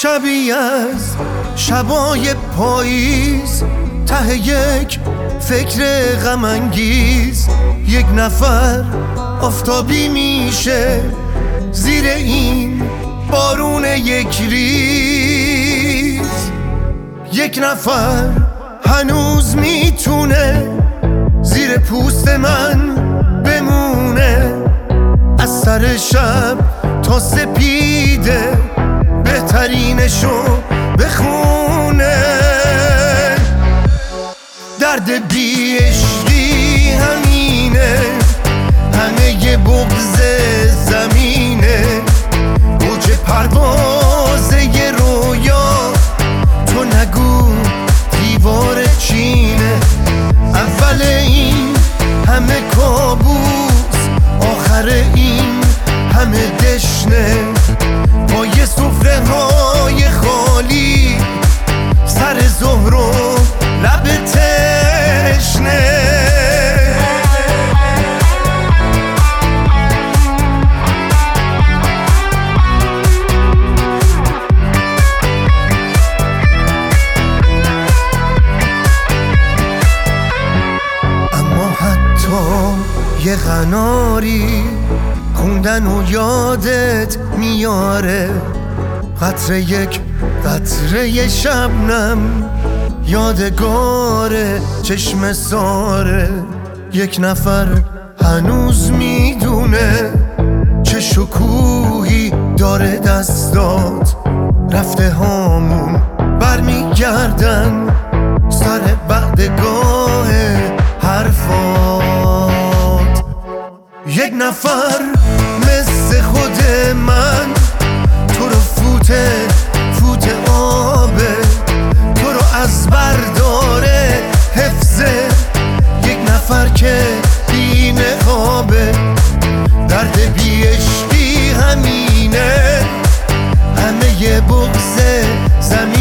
شبی از شبای پاییز، ته یک فکر غم انگیز، یک نفر آفتابی میشه زیر این بارون یک ریز. یک نفر هنوز میتونه زیر پوست من بمونه، از سر شب تا سپیده بهترینشو بخونه. درد بی عشقی همینه، همه ی بغض زمینه، اوج پرواز ی رویا، تو نگو دیوار چینه. اول این همه کابوس، آخر این همه دشنه، با یه سفره های خالی، سر ظهر و لب تشنه. اما حتی یه قناری خوندن و یادت میاره، قطره یک قطره شبنم یادگاره چشم ساره. یک نفر هنوز میدونه چه شکوهی داره دستات، رفته هامون برمیگردن سر بعدگاه حرفات. یک نفر مثل خود من تو رو فوت آبه، تو رو از برداره حفظه. یک نفر که بی نقابه، درد بی عشقی همینه، همه ی بغض زمین